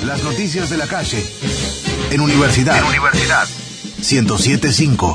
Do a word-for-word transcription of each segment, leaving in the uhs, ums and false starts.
Las noticias de la calle. En Universidad. En Universidad. ciento siete punto cinco.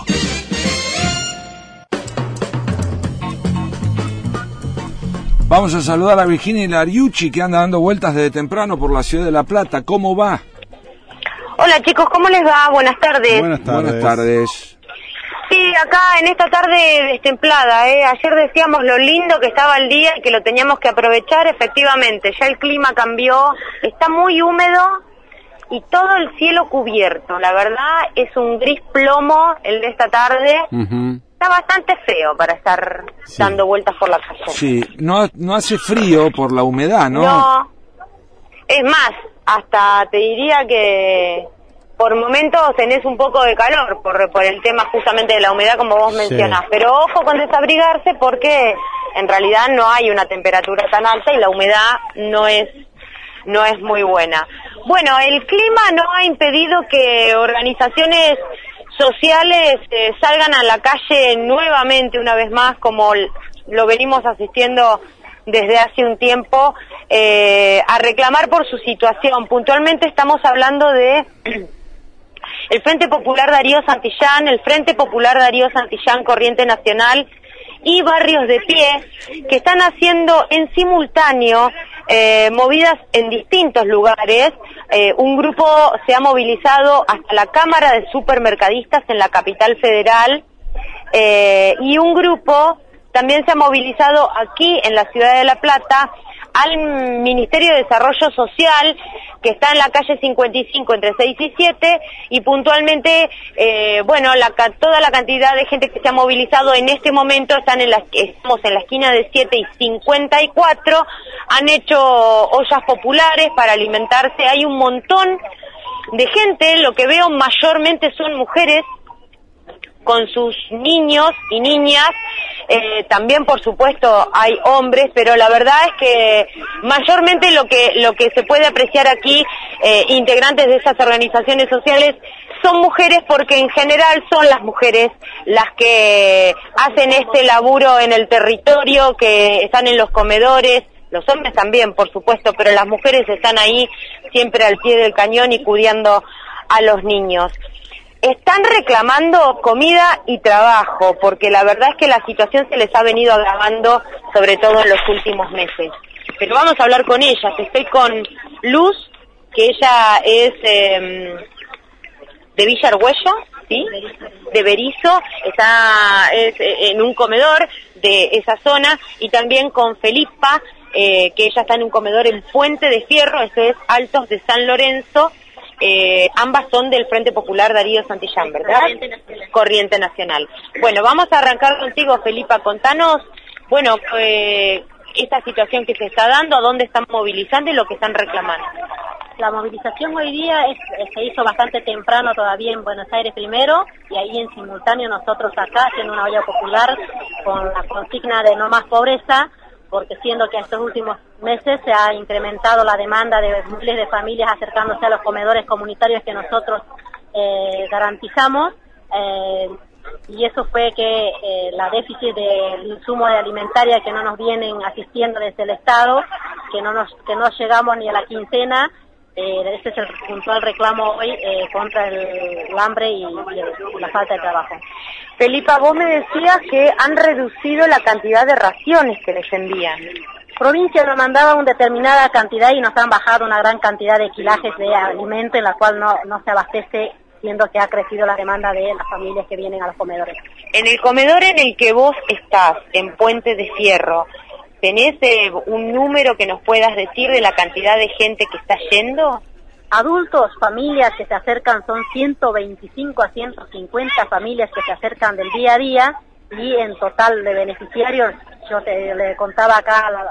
Vamos a saludar a Virginia Lariucci, que anda dando vueltas desde temprano por la ciudad de La Plata. ¿Cómo va? Hola chicos, ¿cómo les va? Buenas tardes. Buenas tardes. Buenas tardes. Sí, acá en esta tarde destemplada, ¿eh? Ayer decíamos lo lindo que estaba el día y que lo teníamos que aprovechar. Efectivamente, ya el clima cambió, está muy húmedo y todo el cielo cubierto. La verdad es un gris plomo el de esta tarde. Uh-huh. Está bastante feo para estar sí. dando vueltas por la calle. Sí, no, no hace frío por la humedad, ¿no? No, es más, hasta te diría que por momentos tenés un poco de calor por, por el tema justamente de la humedad, como vos mencionás. Sí. Pero ojo con desabrigarse porque en realidad no hay una temperatura tan alta y la humedad no es no es muy buena. Bueno, el clima no ha impedido que organizaciones sociales eh, salgan a la calle nuevamente una vez más, como lo venimos asistiendo desde hace un tiempo, eh, a reclamar por su situación. Puntualmente estamos hablando de el Frente Popular Darío Santillán, el Frente Popular Darío Santillán Corriente Nacional y Barrios de Pie, que están haciendo en simultáneo eh, movidas en distintos lugares. Eh, un grupo se ha movilizado hasta la Cámara de Supermercadistas en la capital federal eh, y un grupo también se ha movilizado aquí en la ciudad de La Plata al Ministerio de Desarrollo Social, que está en la calle cincuenta y cinco entre seis y siete, y puntualmente, eh, bueno, la, toda la cantidad de gente que se ha movilizado en este momento están en la, estamos en la esquina de siete y cincuenta y cuatro, han hecho ollas populares para alimentarse, hay un montón de gente, lo que veo mayormente son mujeres con sus niños y niñas, eh, también por supuesto hay hombres, pero la verdad es que mayormente lo que lo que se puede apreciar aquí, eh, integrantes de esas organizaciones sociales, son mujeres, porque en general son las mujeres las que hacen este laburo en el territorio, que están en los comedores, los hombres también por supuesto, pero las mujeres están ahí siempre al pie del cañón y cuidando a los niños. Están reclamando comida y trabajo, porque la verdad es que la situación se les ha venido agravando, sobre todo en los últimos meses. Pero vamos a hablar con ellas. Estoy con Luz, que ella es eh, de Villa Argüello, ¿sí? De Berizo, está es, en un comedor de esa zona, y también con Felipa, eh, que ella está en un comedor en Puente de Fierro, ese es Altos de San Lorenzo. Eh, ambas son del Frente Popular Darío Santillán, ¿verdad? Corriente Nacional. Corriente Nacional. Bueno, vamos a arrancar contigo, Felipa. Contanos, bueno, eh, esta situación que se está dando, a dónde están movilizando y lo que están reclamando. La movilización hoy día es, se hizo bastante temprano todavía en Buenos Aires primero, y ahí en simultáneo nosotros acá haciendo una olla popular con la consigna de no más pobreza, porque siendo que estos últimos meses se ha incrementado la demanda de miles de familias acercándose a los comedores comunitarios que nosotros eh, garantizamos, eh, y eso fue que eh, la déficit de insumo de alimentaria que no nos vienen asistiendo desde el Estado, que no nos que no llegamos ni a la quincena. Eh, ese es el puntual reclamo hoy eh, contra el, el hambre y, y la falta de trabajo. Felipa, vos me decías que han reducido la cantidad de raciones que les envían. Provincia nos mandaba una determinada cantidad y nos han bajado una gran cantidad de kilajes de alimento, en la cual no, no se abastece, siendo que ha crecido la demanda de las familias que vienen a los comedores. En el comedor en el que vos estás, en Puente de Fierro, ¿tenés eh, un número que nos puedas decir de la cantidad de gente que está yendo? Adultos, familias que se acercan, son ciento veinticinco a ciento cincuenta familias que se acercan del día a día, y en total de beneficiarios, yo te le contaba acá a, la,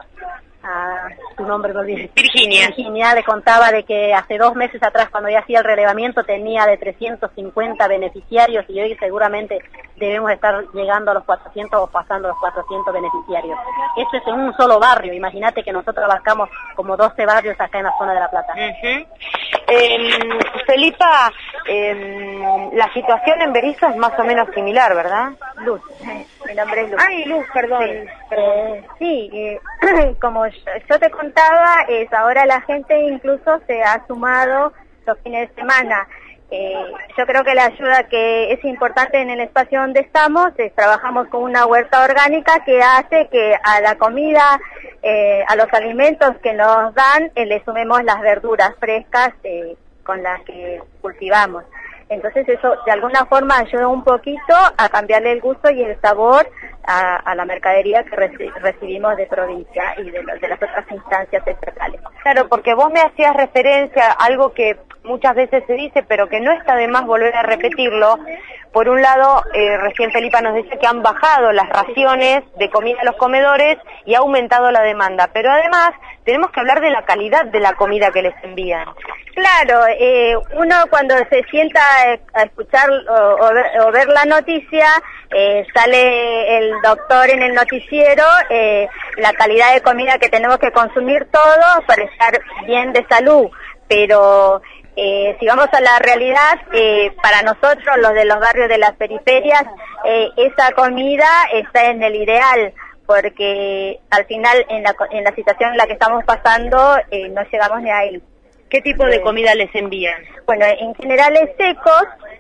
a tu nombre, no olvides. Virginia. Virginia le contaba de que hace dos meses atrás, cuando ya hacía el relevamiento, tenía de trescientos cincuenta beneficiarios, y hoy seguramente debemos estar llegando a los cuatrocientos o pasando los cuatrocientos beneficiarios. Esto es en un solo barrio. Imagínate que nosotros abarcamos como doce barrios acá en la zona de La Plata. Uh-huh. eh, Felipa, eh, la situación en Berizo es más o menos similar, ¿verdad? Luz. Mi nombre es Luz. Ay, Luz, perdón. Sí, eh, sí eh, como yo, yo te contaba, es ahora la gente incluso se ha sumado los fines de semana. Eh, yo creo que la ayuda que es importante en el espacio donde estamos es trabajamos con una huerta orgánica que hace que a la comida, eh, a los alimentos que nos dan, eh, le sumemos las verduras frescas eh, con las que cultivamos. Entonces eso de alguna forma ayuda un poquito a cambiarle el gusto y el sabor a, a la mercadería que reci recibimos de provincia y de, de las otras instancias estatales. Claro, porque vos me hacías referencia a algo que muchas veces se dice, pero que no está de más volver a repetirlo. Por un lado, eh, recién Felipa nos decía que han bajado las raciones de comida a los comedores y ha aumentado la demanda, pero además tenemos que hablar de la calidad de la comida que les envían. Claro, eh, uno cuando se sienta a escuchar o, o, ver, o ver la noticia, eh, sale el doctor en el noticiero, eh, la calidad de comida que tenemos que consumir todos para estar bien de salud, pero eh, si vamos a la realidad, eh, para nosotros los de los barrios de las periferias, eh, esa comida está en el ideal, porque al final en la, en la situación en la que estamos pasando eh, no llegamos ni ahí. ¿Qué tipo de comida les envían? Bueno, en general es secos,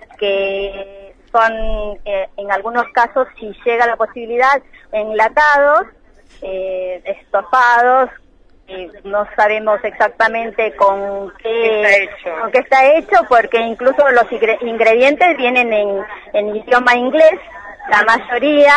que son eh, en algunos casos, si llega la posibilidad, enlatados, eh, estofados, eh, no sabemos exactamente con qué, está hecho. con qué está hecho, porque incluso los ingredientes vienen en, en idioma inglés, la mayoría,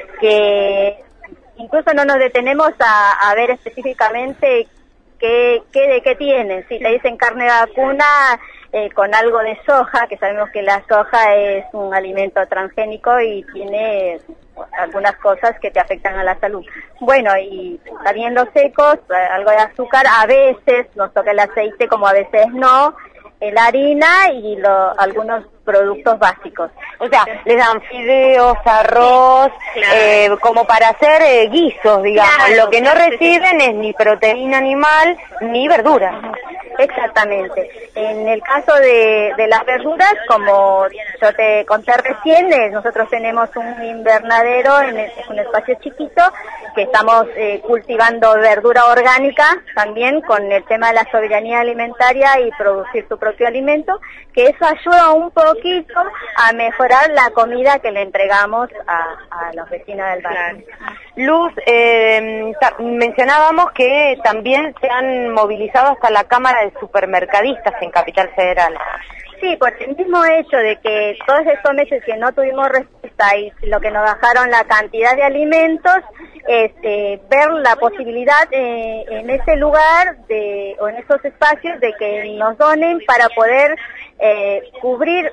que incluso no nos detenemos a, a ver específicamente ¿Qué, qué de qué tienen? Si te dicen carne vacuna eh, con algo de soja, que sabemos que la soja es un alimento transgénico y tiene algunas cosas que te afectan a la salud. Bueno, y también los secos, algo de azúcar, a veces nos toca el aceite, como a veces no, la harina y lo, algunos productos básicos. O sea, les dan fideos, arroz, claro. eh, como para hacer eh, guisos, digamos. Claro, lo que no reciben es ni proteína animal ni verduras. Exactamente. En el caso de, de las verduras, como yo te conté recién, eh, nosotros tenemos un invernadero en el, un espacio chiquito que estamos eh, cultivando verdura orgánica también con el tema de la soberanía alimentaria y producir tu propio alimento, que eso ayuda un poquito a mejorar la comida que le entregamos a, a los vecinos del barrio. Claro. Luz, eh, mencionábamos que también se han movilizado hasta la Cámara de Supermercadistas en Capital Federal. Sí, por el mismo hecho de que todos estos meses que no tuvimos respuesta y lo que nos bajaron la cantidad de alimentos, es eh, ver la posibilidad eh, en ese lugar de, o en esos espacios de que nos donen para poder eh, cubrir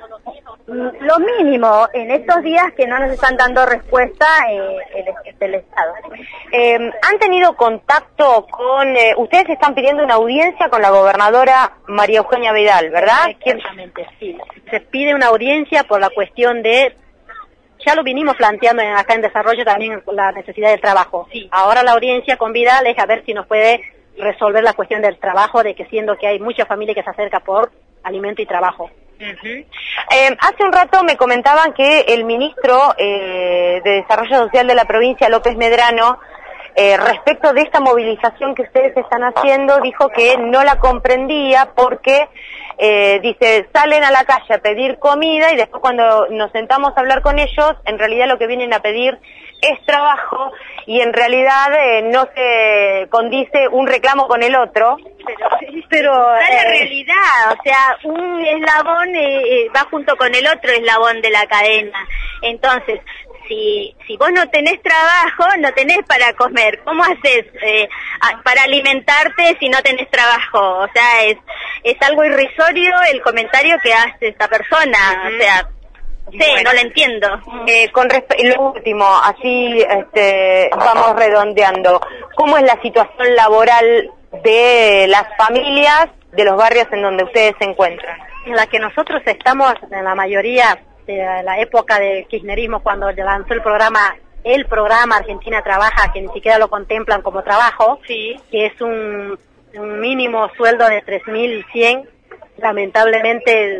lo mínimo en estos días que no nos están dando respuesta eh, el, el Estado. Eh, ¿Han tenido contacto con, eh, ustedes están pidiendo una audiencia con la gobernadora María Eugenia Vidal, ¿verdad? Exactamente, sí. Se pide una audiencia por la cuestión de, ya lo vinimos planteando acá en desarrollo también la necesidad del trabajo. Sí. Ahora la audiencia con Vidal es a ver si nos puede resolver la cuestión del trabajo, de que siendo que hay mucha familia que se acerca por alimento y trabajo. Uh-huh. eh, hace un rato me comentaban que el ministro eh, de Desarrollo Social de la provincia, López Medrano, eh, respecto de esta movilización que ustedes están haciendo, dijo que no la comprendía porque, eh, dice, salen a la calle a pedir comida y después cuando nos sentamos a hablar con ellos, en realidad lo que vienen a pedir es trabajo y en realidad eh, no se condice un reclamo con el otro. Pero, pero es la realidad, o sea, un eslabón eh, va junto con el otro eslabón de la cadena. Entonces, si si vos no tenés trabajo, no tenés para comer. ¿Cómo haces eh, a, para alimentarte si no tenés trabajo? O sea, es es algo irrisorio el comentario que hace esta persona, uh-huh. O sea, sí, bueno, no lo entiendo. Eh, con resp- lo último, así este, vamos redondeando. ¿Cómo es la situación laboral de las familias de los barrios en donde ustedes se encuentran? En la que nosotros estamos, en la mayoría de la época del kirchnerismo, cuando lanzó el programa, el programa Argentina Trabaja, que ni siquiera lo contemplan como trabajo, sí, que es un, un mínimo sueldo de tres mil cien, lamentablemente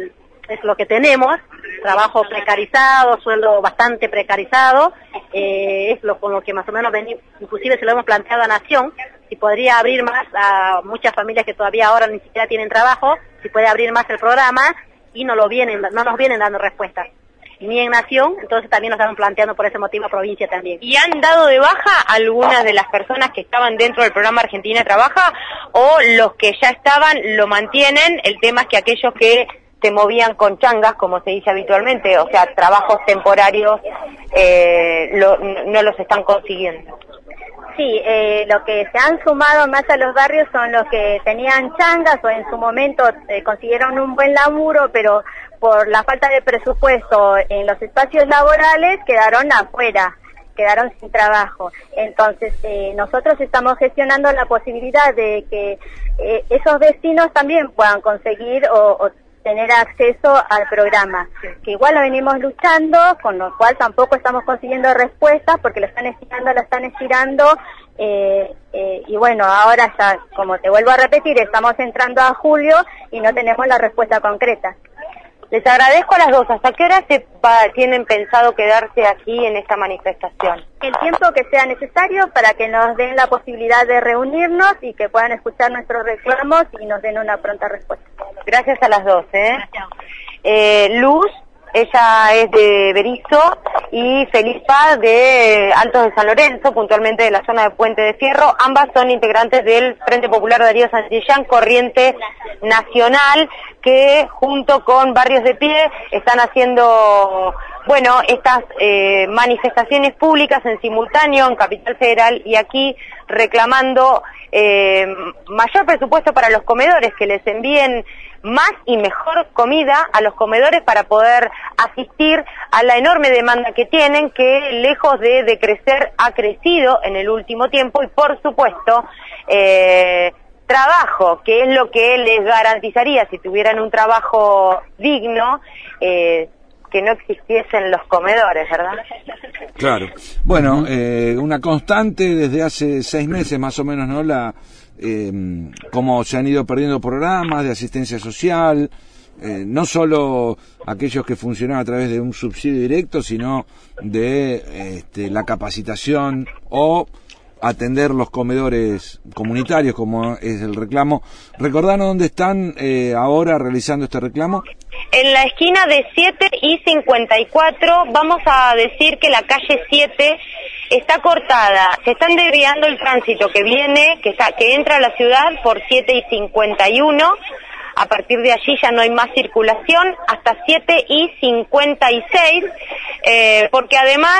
es lo que tenemos, trabajo precarizado, sueldo bastante precarizado, eh, es lo con lo que más o menos venimos, inclusive se lo hemos planteado a Nación, si podría abrir más a muchas familias que todavía ahora ni siquiera tienen trabajo, si puede abrir más el programa, y no lo vienen, no nos vienen dando respuestas. Ni en Nación, entonces también nos están planteando por ese motivo a provincia también. ¿Y han dado de baja algunas de las personas que estaban dentro del programa Argentina Trabaja, o los que ya estaban lo mantienen? El tema es que aquellos que se movían con changas, como se dice habitualmente, o sea, trabajos temporarios, eh, lo, no los están consiguiendo. Sí, eh, lo que se han sumado más a los barrios son los que tenían changas o en su momento eh, consiguieron un buen laburo, pero por la falta de presupuesto en los espacios laborales quedaron afuera, quedaron sin trabajo. Entonces, eh, nosotros estamos gestionando la posibilidad de que eh, esos vecinos también puedan conseguir o, o tener acceso al programa, que igual lo venimos luchando, con lo cual tampoco estamos consiguiendo respuestas porque lo están estirando, lo están estirando, eh, eh, y bueno, ahora ya, como te vuelvo a repetir, estamos entrando a julio y no tenemos la respuesta concreta. Les agradezco a las dos. ¿Hasta qué hora se va, tienen pensado quedarse aquí en esta manifestación? El tiempo que sea necesario para que nos den la posibilidad de reunirnos y que puedan escuchar nuestros reclamos y nos den una pronta respuesta. Gracias a las dos, ¿eh? eh Luz, ella es de Berizo, y Felipa de Altos de San Lorenzo, puntualmente de la zona de Puente de Fierro. Ambas son integrantes del Frente Popular Darío Santillán, corriente nacional, que junto con Barrios de Pie están haciendo, bueno, estas eh, manifestaciones públicas en simultáneo en Capital Federal y aquí, reclamando eh, mayor presupuesto para los comedores, que les envíen más y mejor comida a los comedores para poder asistir a la enorme demanda que tienen, que lejos de decrecer ha crecido en el último tiempo, y por supuesto eh, trabajo, que es lo que les garantizaría, si tuvieran un trabajo digno, eh, que no existiesen los comedores, ¿verdad? Claro. Bueno, eh, una constante desde hace seis meses más o menos, ¿no? La eh, cómo se han ido perdiendo programas de asistencia social, eh, no solo aquellos que funcionaban a través de un subsidio directo, sino de este, la capacitación o atender los comedores comunitarios, como es el reclamo. Recordanos dónde están eh, ahora realizando este reclamo. En la esquina de siete y cincuenta y cuatro, vamos a decir que la calle siete está cortada, se están desviando el tránsito que viene, que está, que entra a la ciudad por siete y cincuenta y uno, a partir de allí ya no hay más circulación, hasta siete y cincuenta y seis, eh, porque además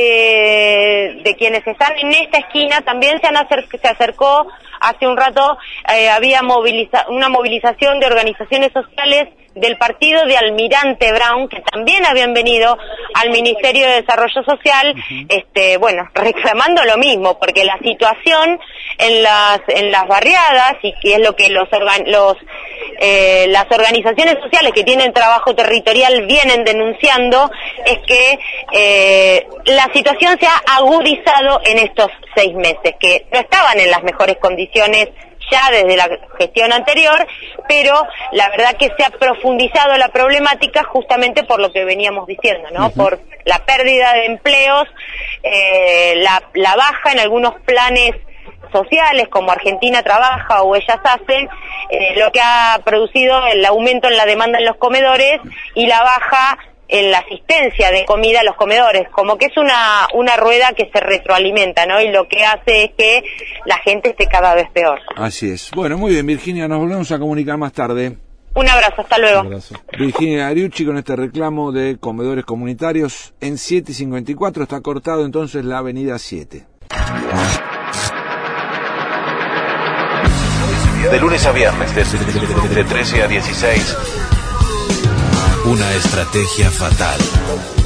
de, de quienes están en esta esquina, también se, han acer, se acercó hace un rato, eh, había moviliza, una movilización de organizaciones sociales del partido de Almirante Brown, que también habían venido al Ministerio de Desarrollo Social, uh-huh. este, bueno, reclamando lo mismo, porque la situación en las en las barriadas, y que es lo que los organ, los eh, las organizaciones sociales que tienen trabajo territorial vienen denunciando, es que eh, la situación se ha agudizado en estos seis meses, que no estaban en las mejores condiciones ya desde la gestión anterior, pero la verdad que se ha profundizado la problemática justamente por lo que veníamos diciendo, ¿no? Uh-huh. Por la pérdida de empleos, eh, la, la baja en algunos planes sociales como Argentina Trabaja o Ellas Hacen, eh, lo que ha producido el aumento en la demanda en los comedores y la baja en la asistencia de comida a los comedores, como que es una una rueda que se retroalimenta, ¿no? Y lo que hace es que la gente esté cada vez peor. Así es. Bueno, muy bien, Virginia, nos volvemos a comunicar más tarde. Un abrazo, hasta luego. Un abrazo. Virginia Ariucci con este reclamo de comedores comunitarios en siete y cincuenta y cuatro, está cortado entonces la avenida siete. De lunes a viernes, de, de trece a dieciséis. Una estrategia fatal.